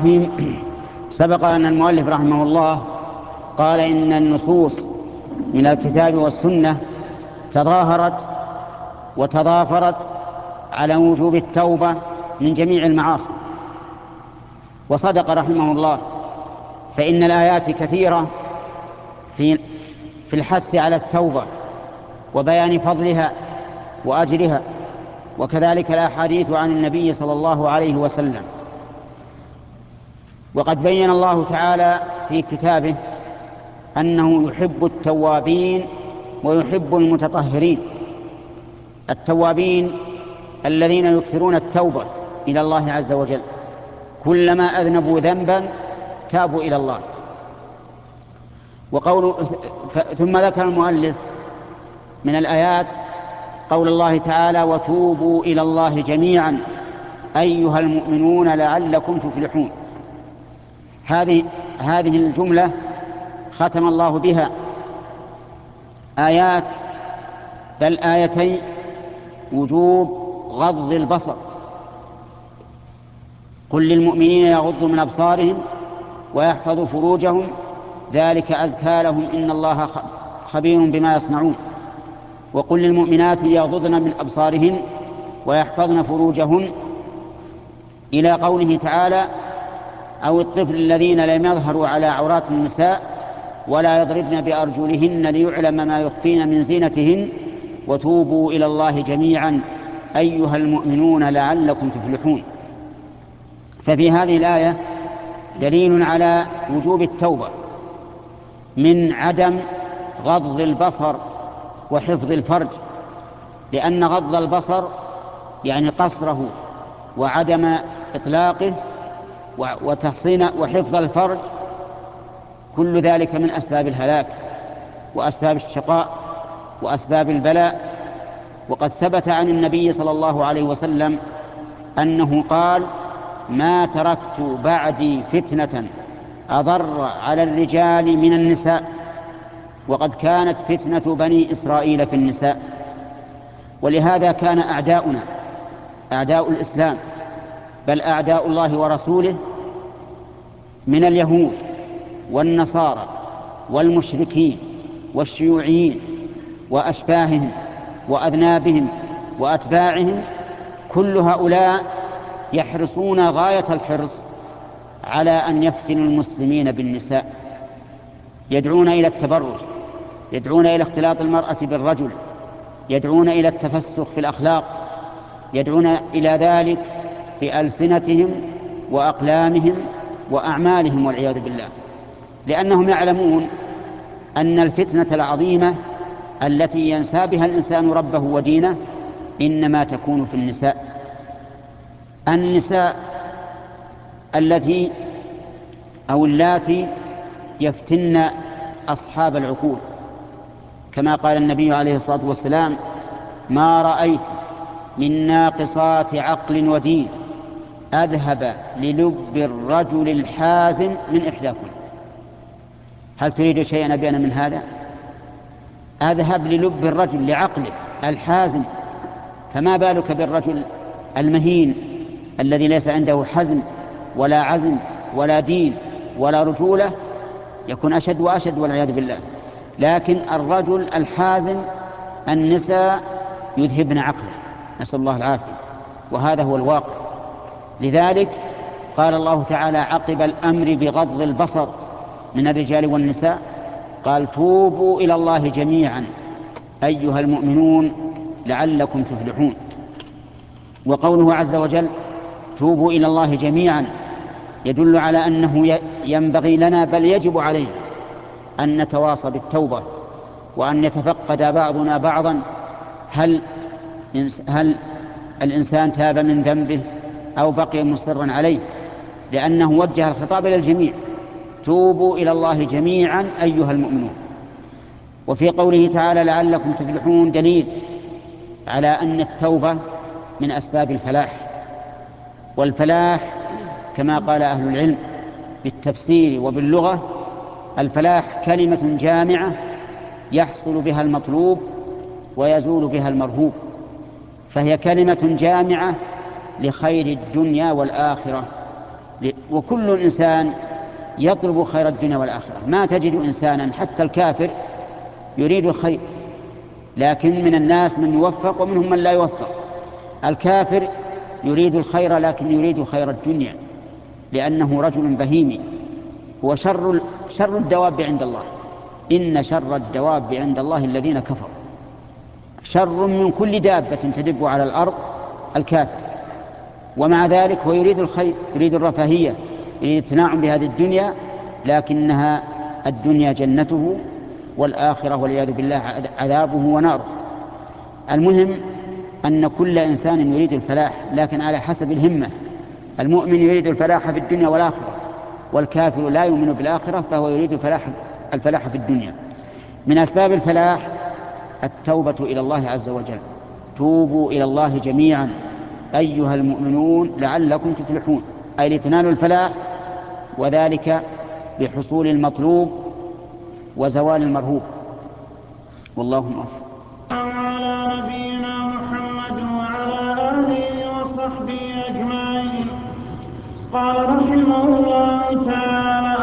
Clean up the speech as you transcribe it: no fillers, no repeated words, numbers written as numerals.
الرحيم. سبق أن المؤلف رحمه الله قال إن النصوص من الكتاب والسنة تظاهرت وتضافرت على وجوب التوبة من جميع المعاصي، وصدق رحمه الله، فإن الآيات كثيرة في الحث على التوبة وبيان فضلها وأجرها، وكذلك الأحاديث عن النبي صلى الله عليه وسلم. وقد بين الله تعالى في كتابه أنه يحب التوابين ويحب المتطهرين. التوابين الذين يكثرون التوبة إلى الله عز وجل، كلما أذنبوا ذنبا تابوا إلى الله. ثم ذكر المؤلف من الآيات قول الله تعالى: وتوبوا إلى الله جميعا أيها المؤمنون لعلكم تفلحون. هذه الجملة ختم الله بها آيات، بل آيتين: وجوب غض البصر، قل للمؤمنين يغضوا من أبصارهم ويحفظوا فروجهم ذلك أزكى لهم إن الله خبير بما يصنعون، وقل للمؤمنات يغضضن من أبصارهن ويحفظن فروجهن، إلى قوله تعالى: أو الطفل الذين لم يظهروا على عورات النساء ولا يضربن بأرجلهن ليعلم ما يخفين من زينتهن وتوبوا إلى الله جميعا أيها المؤمنون لعلكم تفلحون. ففي هذه الآية دليل على وجوب التوبة من عدم غض البصر وحفظ الفرج، لأن غض البصر يعني قصره وعدم إطلاقه، وتحصين وحفظ الفرج، كل ذلك من أسباب الهلاك وأسباب الشقاء وأسباب البلاء. وقد ثبت عن النبي صلى الله عليه وسلم أنه قال: ما تركت بعدي فتنة أضر على الرجال من النساء، وقد كانت فتنة بني إسرائيل في النساء. ولهذا كان أعداؤنا، أعداء الإسلام، بل أعداء الله ورسوله من اليهود والنصارى والمشركين والشيوعيين وأشباههم وأذنابهم وأتباعهم، كل هؤلاء يحرصون غاية الحرص على أن يفتنوا المسلمين بالنساء، يدعون إلى التبرج، يدعون إلى اختلاط المرأة بالرجل، يدعون إلى التفسخ في الأخلاق، يدعون إلى ذلك بألسنتهم وأقلامهم وأعمالهم والعياذ بالله، لأنهم يعلمون أن الفتنة العظيمة التي ينسى بها الإنسان ربه ودينه إنما تكون في النساء اللاتي يفتن أصحاب العقول، كما قال النبي عليه الصلاة والسلام: ما رأيت من ناقصات عقل ودين أذهب للب الرجل الحازم من إحداكم. هل تريد شيئا أبين من هذا؟ أذهب للب الرجل، لعقله الحازم، فما بالك بالرجل المهين الذي ليس عنده حزم ولا عزم ولا دين ولا رجولة، يكون أشد وأشد والعياذ بالله. لكن الرجل الحازم النساء يذهبن عقله، نسأل الله العافية، وهذا هو الواقع. لذلك قال الله تعالى عقب الأمر بغض البصر من الرجال والنساء قال: توبوا إلى الله جميعا أيها المؤمنون لعلكم تفلحون. وقوله عز وجل: توبوا إلى الله جميعا، يدل على أنه ينبغي لنا، بل يجب علينا، أن نتواصى بالتوبة، وأن يتفقد بعضنا بعضا هل الإنسان تاب من ذنبه أو بقي مصرا عليه، لأنه وجه الخطاب إلى الجميع: توبوا إلى الله جميعا أيها المؤمنون. وفي قوله تعالى لعلكم تفلحون دليل على أن التوبة من أسباب الفلاح. والفلاح كما قال أهل العلم بالتفسير وباللغة: الفلاح كلمة جامعة يحصل بها المطلوب ويزول بها المرهوب، فهي كلمة جامعة لخير الدنيا والآخرة، وكل إنسان يطلب خير الدنيا والآخرة. ما تجد إنسانا حتى الكافر يريد الخير، لكن من الناس من يوفق ومنهم من لا يوفق. الكافر يريد الخير لكن يريد خير الدنيا، لأنه رجل بهيمي. هو شر الدواب عند الله. إن شر الدواب عند الله الذين كفروا. شر من كل دابة تدب على الأرض الكافر، ومع ذلك هو يريد الخير، يريد الرفاهية، يريد التناعم بهذه الدنيا، لكنها الدنيا جنته والآخرة والعياذ بالله عذابه وناره. المهم أن كل إنسان يريد الفلاح، لكن على حسب الهمة. المؤمن يريد الفلاح في الدنيا والآخرة، والكافر لا يؤمن بالآخرة فهو يريد الفلاح في الدنيا. من أسباب الفلاح التوبة إلى الله عز وجل. توبوا إلى الله جميعا أيها المؤمنون لعلكم تفلحون، أي لتنالوا الفلاح، وذلك بحصول المطلوب وزوال المرهوب. والله موفق. على نبينا محمد وعلى آله وصحبه أجمعين. قال رحمه الله تعالى: